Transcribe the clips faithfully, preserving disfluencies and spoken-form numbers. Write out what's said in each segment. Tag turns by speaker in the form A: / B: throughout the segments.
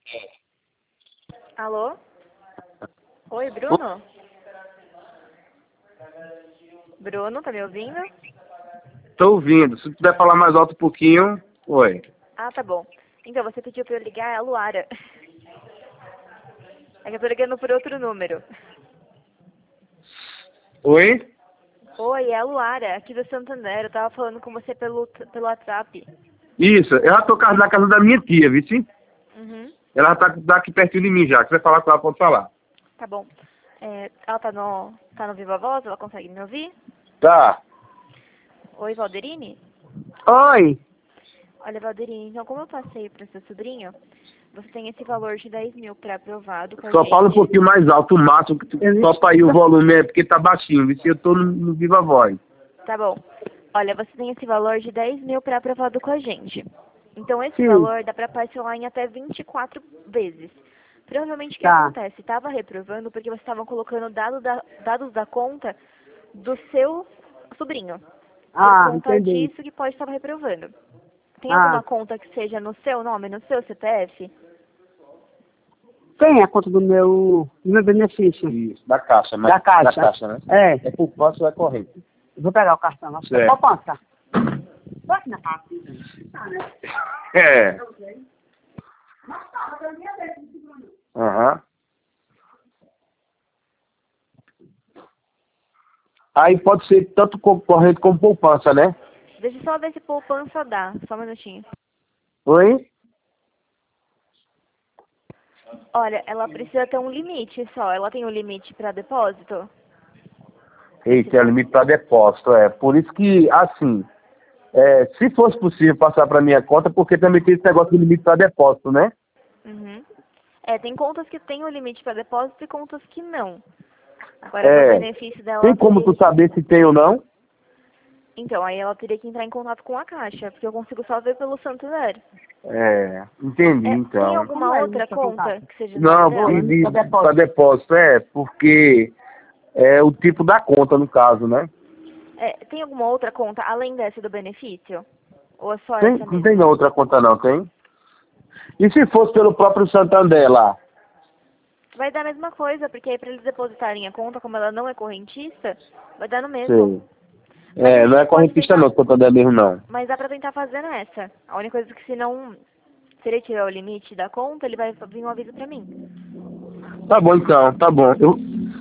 A: Alô? Oi, Bruno? Bruno, tá me ouvindo?
B: Tô ouvindo. Se puder falar mais alto um pouquinho. Oi.
A: Ah, tá bom. Então, você pediu pra eu ligar, é a Luara. É que eu tô ligando por outro número.
B: Oi?
A: Oi, é a Luara, aqui do Santander. Eu tava falando com você pelo, pelo WhatsApp.
B: Isso, eu já tô ca- na casa da minha tia, viu? Sim?
A: Uhum,
B: Ela tá, tá aqui pertinho de mim já. Se quiser falar com ela, pode falar.
A: tá bom. É, ela tá no, tá no Viva Voz? Ela consegue me ouvir?
B: Tá.
A: Oi, Valderine?
B: Oi.
A: Olha, Valderine, então como eu passei pro seu sobrinho, você tem esse valor de dez mil pré-aprovado com a
B: Só fala um
A: gente.
B: pouquinho mais alto, o máximo que tu topa aí o volume, é porque tá baixinho, viu? Se eu tô no, no Viva Voz.
A: Tá bom. Olha, você tem esse valor de dez mil pré-aprovado com a gente. Então, esse
C: Sim,
A: valor dá para parcelar em até vinte e quatro vezes. Provavelmente o que
C: tá.
A: acontece? Estava reprovando porque vocês estavam colocando dado da- dados da conta do seu sobrinho. Por
C: Ah,
A: conta
C: entendi.
A: disso que pode estar reprovando. Tem
C: Ah,
A: alguma conta que seja no seu nome, no seu C P F?
C: tem a conta do meu, do meu benefício.
B: Isso, da caixa, mas
C: Da caixa.
B: da caixa, né?
C: É,
B: É por passo ou é corrente?
C: vou pegar o cartão lá.
B: Certo.
C: Poupança. Pode na casa.
B: É. Aham. Aí pode ser tanto co- corrente como poupança, né?
A: Deixa eu só ver se poupança dá. Só um minutinho.
B: Oi?
A: Olha, ela precisa ter um limite só. Ela tem um limite para depósito?
B: Eita, é limite para depósito, é. Por isso que, assim, é, se fosse possível passar para minha conta, porque também tem esse negócio de limite para depósito, né?
A: Uhum. É, tem contas que tem o limite para depósito e contas que não. Agora, no
B: É.
A: benefício dela,
B: Tem
A: ela
B: como
A: teria
B: tu
A: que...
B: saber se tem ou não?
A: Então, aí ela teria que entrar em contato com a Caixa, porque eu consigo só ver pelo Santander.
B: É, entendi,
A: É, tem
B: então.
A: alguma
C: Como é
A: outra
C: isso,
A: conta
C: contato?
A: que seja o nome
B: Não,
A: dela?
B: de, de,
C: Pra depósito.
B: para depósito, é, porque é o tipo da conta, no caso, né?
A: É, tem alguma outra conta além dessa do benefício? Ou é só
B: Tem,
A: essa
B: não tem
A: mesmo?
B: não outra conta não, tem? E se fosse pelo próprio Santander lá?
A: Vai dar a mesma coisa, porque aí para eles depositarem a conta, como ela não é correntista, vai dar no mesmo.
B: Sei.
A: Mas a
B: É, não
A: gente
B: é
A: pode
B: correntista
A: tentar,
B: não, Santander mesmo não.
A: mas dá pra tentar fazer nessa. A única coisa é que se não, se ele tiver o limite da conta, ele vai vir um aviso pra mim.
B: Tá bom então, tá bom. Eu,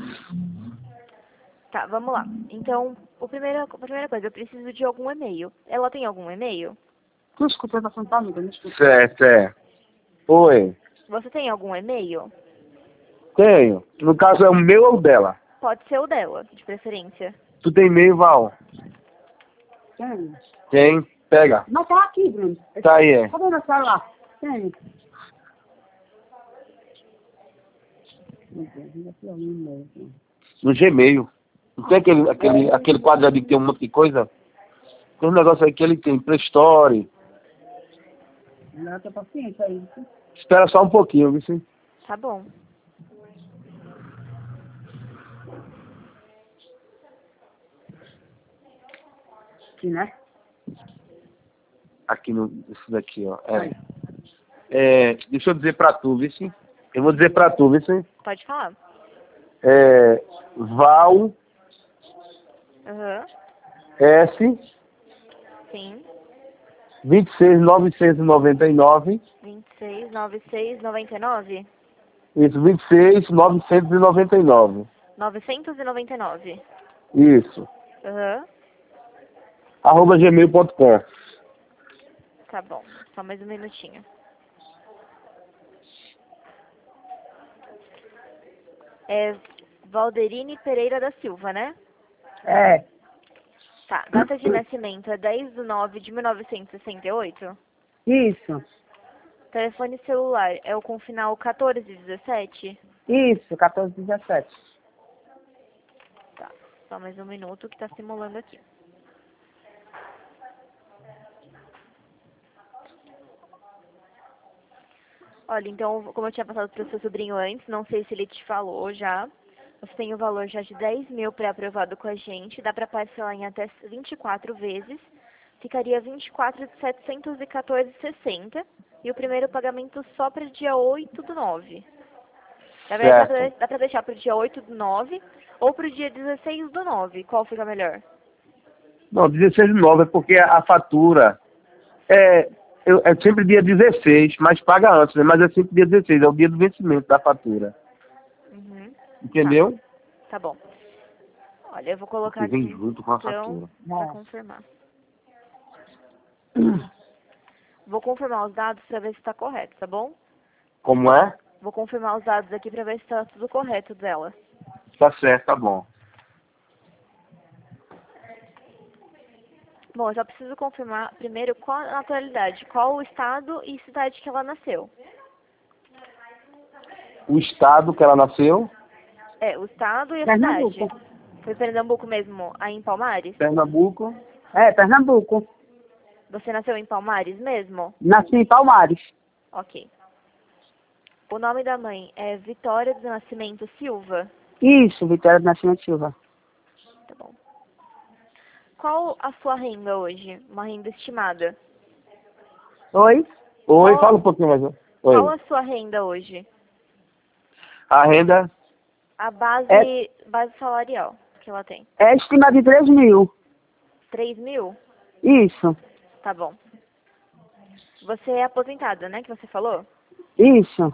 A: Tá, vamos lá. Então, o primeiro, a primeira coisa, eu preciso de algum e-mail. Ela tem algum e-mail?
C: Tu escuta da Santa Amiga, não escuta.
B: certo, é. Oi,
A: Você tem algum e-mail?
B: tenho. No caso é o meu ou o dela?
A: Pode ser o dela, de preferência.
B: Tu tem e-mail, Val?
C: Tem.
B: Tem, pega.
C: Mas tá aqui, Bruno.
B: Tá aí, é.
C: Cadê meu celular? Tem.
B: No Gmail. Não tem aquele, aquele, aquele quadradinho que tem um monte de coisa? Tem um negócio aí que ele tem, Play Store.
C: Não, tô paciente aí.
B: Espera só um pouquinho, viu? Sim?
A: Tá bom.
C: Aqui, né?
B: Aqui no, isso daqui, ó. É. É, deixa eu dizer pra tu, viu? Sim? Eu vou dizer pra tu, viu? Sim?
A: Pode falar.
B: É, Val
A: Aham.
B: S
A: Sim.
B: vinte e seis mil novecentos e noventa e nove.
A: vinte e seis, noventa e seis, noventa e nove.
B: Isso, vinte e seis mil novecentos e noventa e nove.
A: novecentos e noventa e nove.
B: Isso.
A: Aham.
B: Arroba gmail ponto com.
A: Tá bom. Só mais um minutinho. É Valderine Pereira da Silva, né?
C: É.
A: Tá. Data de nascimento é dez de nove de mil novecentos e sessenta e oito.
C: Isso.
A: Telefone celular é o com final quatorze dezessete.
C: Isso, quatorze, dezessete.
A: Tá. Só mais um minuto que tá simulando aqui. Olha, então, como eu tinha passado para o seu sobrinho antes, não sei se ele te falou já. Você tem o valor já de dez mil pré-aprovado com a gente. Dá para parcelar em até vinte e quatro vezes. Ficaria vinte e quatro de setecentos e quatorze e sessenta. E o primeiro pagamento só para dia oito do nove. Na verdade, dá pra,
B: Certo.
A: dá pra deixar para o dia oito do nove ou para o dia dezesseis do nove. Qual fica melhor?
B: Não, dezesseis de nove é porque a fatura é, eu- é sempre dia dezesseis, mas paga antes, né? Mas é sempre dia dezesseis, é o dia do vencimento da fatura.
A: Uhum.
B: Entendeu?
A: Tá bom. Olha, eu vou colocar
B: Porque
A: aqui
B: vem junto com a
A: então
B: fatura.
A: para
C: É.
A: confirmar. Vou confirmar os dados para ver se está correto, tá bom?
B: Como é?
A: Vou confirmar os dados aqui para ver se está tudo correto dela.
B: Tá certo, tá bom.
A: Bom, eu só preciso confirmar primeiro qual a naturalidade, qual o estado e cidade que ela nasceu.
B: O estado que ela nasceu,
A: É, o estado e a
C: Pernambuco.
A: cidade. Foi Pernambuco mesmo, aí em Palmares?
B: Pernambuco.
C: É, Pernambuco.
A: Você nasceu em Palmares mesmo?
C: Nasci em Palmares.
A: Ok. O nome da mãe é Vitória do Nascimento Silva?
C: Isso, Vitória do Nascimento Silva.
A: Tá bom. Qual a sua renda hoje? Uma renda estimada?
C: Oi?
B: Oi,
A: Qual-
B: fala um pouquinho mais. Oi.
A: Qual a sua renda hoje?
B: A renda
A: A base,
C: É-
A: base salarial que ela tem.
C: É estimado de três mil.
A: três mil?
C: Isso,
A: Tá bom. Você é aposentada, né? Que você falou?
C: isso.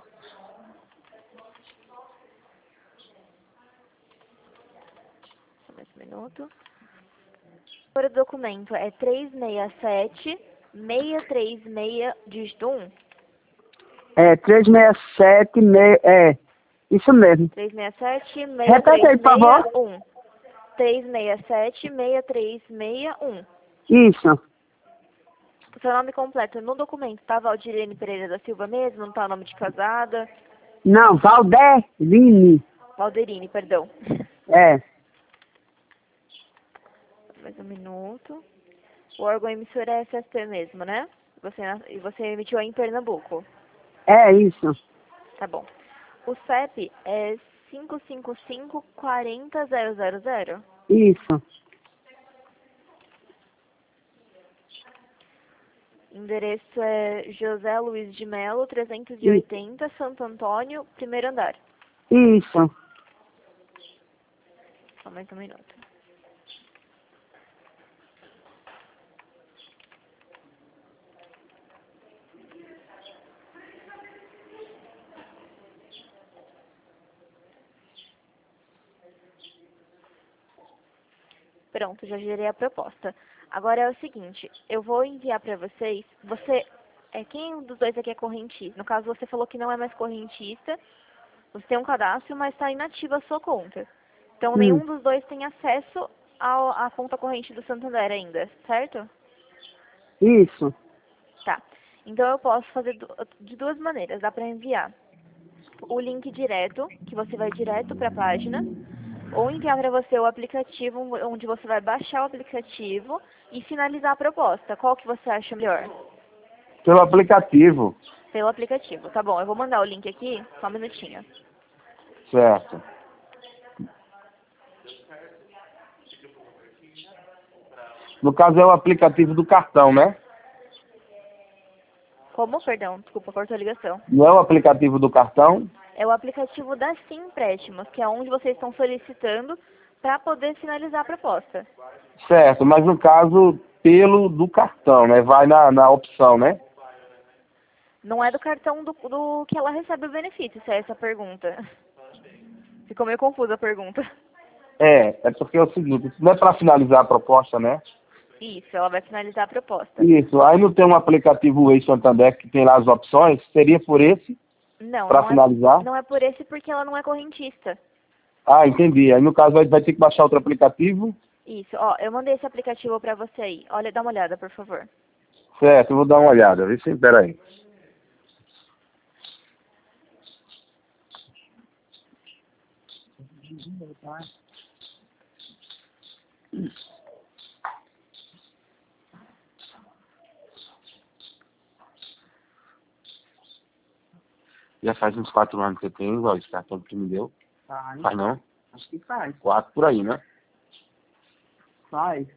A: Só mais um minuto. O número do documento é três seis sete, seis três seis, dígito um.
C: É trezentos e sessenta e sete, me- é, isso mesmo.
A: três seis sete, seis
C: Repete aí,
A: três
C: por favor.
A: seis um. três seis sete, seis três seis um.
C: Isso.
A: O seu nome completo no documento tá Valdirene Pereira da Silva mesmo? Não tá o nome de casada?
C: Não, Valdevini.
A: Valderine, perdão.
C: É,
A: Mais um minuto. O órgão emissor é S S P mesmo, né? Você, e você emitiu aí em Pernambuco.
C: é isso.
A: Tá bom. O C E P é cinco cinco cinco, quatro zero zero zero zero.
C: Isso.
A: Endereço é José Luiz de Melo, trezentos e oitenta, Santo Antônio, primeiro andar.
C: Isso.
A: Só mais um minuto. Pronto, já gerei a proposta. Agora é o seguinte, eu vou enviar para vocês, você, é, quem dos dois aqui é correntista? No caso, você falou que não é mais correntista, você tem um cadastro, mas está inativa a sua conta. Então,
C: Hum.
A: nenhum dos dois tem acesso ao, à conta corrente do Santander ainda, certo?
C: Isso.
A: Tá. Então, eu posso fazer du- de duas maneiras. Dá para enviar o link direto, que você vai direto para a página, ou enviar para você o aplicativo, onde você vai baixar o aplicativo e finalizar a proposta. Qual que você acha melhor?
B: pelo aplicativo.
A: Pelo aplicativo. Tá bom, eu vou mandar o link aqui, só um minutinho.
B: Certo. No caso é o aplicativo do cartão, né?
A: Como? Perdão, desculpa, cortou a ligação.
B: Não é o aplicativo do cartão?
A: É o aplicativo da Sim Empréstimos, que é onde vocês estão solicitando para poder finalizar a proposta.
B: Certo, mas no caso, pelo do cartão, né? Vai na, na opção, né?
A: Não é do cartão do, do que ela recebe o benefício, se é essa a pergunta. Ficou meio confusa a pergunta.
B: É, é porque é o seguinte, não é para finalizar a proposta, né?
A: Isso, ela vai finalizar a proposta.
B: Isso, aí não tem um aplicativo Way Santander que tem lá as opções, seria por esse,
A: Não,
B: para
A: não
B: finalizar?
A: é, não é por esse porque ela não é correntista.
B: Ah, entendi. Aí no caso vai, vai ter que baixar outro aplicativo.
A: Isso, ó, eu mandei esse aplicativo pra você aí. Olha, dá uma olhada, por favor.
B: Certo, eu vou dar uma olhada, vê se, peraí. Já faz uns quatro anos que eu tenho, igual esse cartão que tu me deu.
C: Faz.
B: Faz não?
C: Acho que faz.
B: Quatro por aí, né?
C: Faz.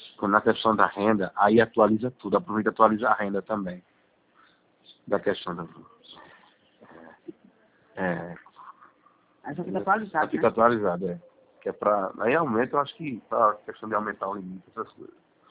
B: Quando na questão da renda, aí atualiza tudo. Aproveita e atualiza a renda também. Da questão da... É...
C: Aí já fica atualizado,
B: Fica
C: né?
B: atualizado, é. Que é pra... Aí aumenta, eu acho que pra questão de aumentar o limite, essas coisas.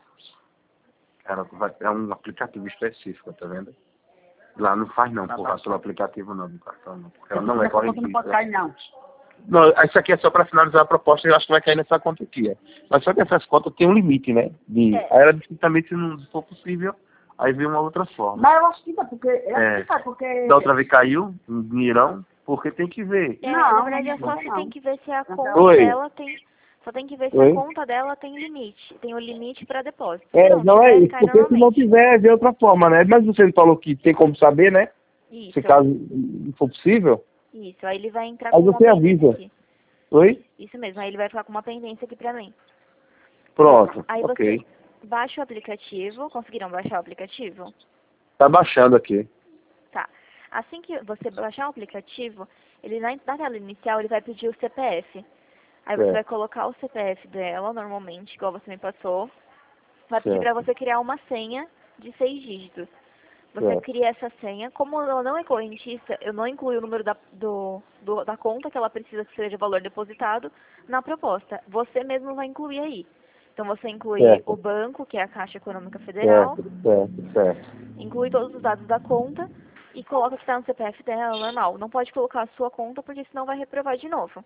B: Cara, vai... é um aplicativo específico, tá vendo? Lá não faz não, por causa do aplicativo não, do cartão não. Porque ela não é
C: Essa conta não pode
B: correntícia.
C: cair, não.
B: Não, isso aqui é só para finalizar a proposta, eu acho que vai cair nessa conta aqui, é. Mas só que essas contas tem um limite, né? De...
A: É.
B: Aí ela disse que também, se não for possível, aí vem uma outra forma.
C: Mas eu acho que dá, porque... Eu
B: É.
C: acho que dá, porque...
B: Da outra vez caiu, um dinheirão, porque tem que ver.
A: É,
C: Não,
A: na verdade é
C: não,
A: só
C: não,
A: se
C: não.
A: tem que ver se a
C: Não.
A: conta
B: Oi.
A: dela tem. Só tem que ver se
B: Oi?
A: a conta dela tem limite. Tem o limite para depósito. Se
B: É, não é
A: tiver,
B: isso,
A: cai
B: porque se não
A: normalmente.
B: tiver, de outra forma, né? Mas você falou que tem como saber, né?
A: Isso.
B: Se caso não for possível.
A: Isso. Aí ele vai entrar
B: Aí
A: com uma
B: você
A: pendência
B: avisa.
A: aqui.
B: Oi?
A: Isso mesmo. Aí ele vai ficar com uma pendência aqui pra mim.
B: Pronto,
A: Aí
B: ok.
A: você baixa o aplicativo. Conseguiram baixar o aplicativo?
B: Tá baixando aqui.
A: Tá. Assim que você baixar o aplicativo, ele na, na tela inicial ele vai pedir o C P F. Aí você
B: Certo.
A: vai colocar o C P F dela, normalmente, igual você me passou. Vai pedir
B: Certo.
A: pra você criar uma senha de seis dígitos. Você
B: Certo.
A: cria essa senha. Como ela não é correntista, eu não incluí o número da, do, do- da conta que ela precisa que seja valor depositado na proposta. Você mesmo vai incluir aí. Então você inclui
B: Certo.
A: o banco, que é a Caixa Econômica Federal,
B: Certo, certo, certo.
A: inclui todos os dados da conta e coloca que está no C P F dela, normal. Não pode colocar a sua conta, porque senão vai reprovar de novo.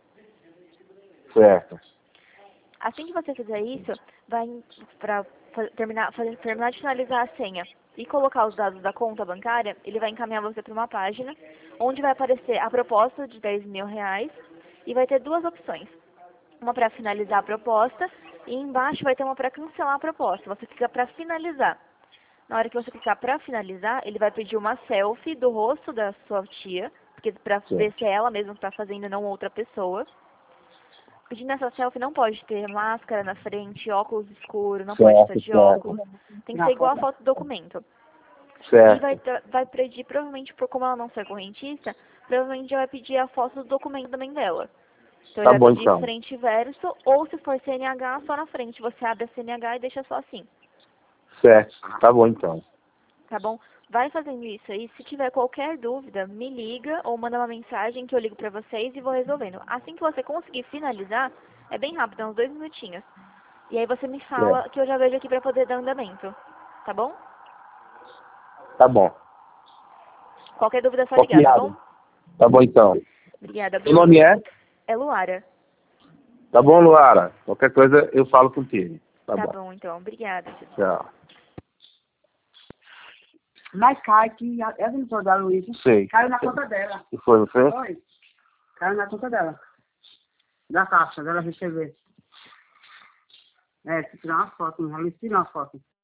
B: Certo.
A: Assim que você fizer isso, vai para terminar, fazer- terminar de finalizar a senha e colocar os dados da conta bancária, ele vai encaminhar você para uma página onde vai aparecer a proposta de dez mil reais e vai ter duas opções. Uma para finalizar a proposta e embaixo vai ter uma para cancelar a proposta. Você clica para finalizar. Na hora que você clicar para finalizar, ele vai pedir uma selfie do rosto da sua tia, porque para ver se é ela mesma que está fazendo e não outra pessoa. Pedindo essa selfie não pode ter máscara na frente, óculos escuros, não pode estar
B: Certo,
A: de
B: certo.
A: óculos. Tem que
C: Na
A: ser igual a
C: foto.
A: foto do documento. E
B: Certo.
A: vai, tra- vai pedir, provavelmente, por como ela não ser correntista, provavelmente já vai pedir a foto do documento também dela. Então
B: Tá
A: ele vai
B: bom,
A: pedir
B: então.
A: frente e verso, ou se for C N H, só na frente. Você abre a C N H e deixa só assim,
B: Certo. Tá bom, então.
A: tá bom? Vai fazendo isso aí. Se tiver qualquer dúvida, me liga ou manda uma mensagem que eu ligo pra vocês e vou resolvendo. Assim que você conseguir finalizar, é bem rápido, é uns dois minutinhos. E aí você me fala que eu já vejo aqui pra poder dar andamento. Tá bom?
B: Tá bom.
A: Qualquer dúvida é só ligar, tá bom?
B: Tá bom, então.
A: Obrigada,
B: O nome
A: Bruno.
B: é?
A: É Luara.
B: Tá bom, Luara? Qualquer coisa eu falo contigo. Tá,
A: Tá
B: bom.
A: bom, então. Obrigada.
B: Tchau.
C: Mas cai que... a- Essa não da Luísa.
B: Sei.
C: Caiu na conta dela.
B: E foi, não foi?
C: Foi. Caiu na conta dela. Da caixa, dela receber. É, se tirar uma foto, ela me tira uma foto.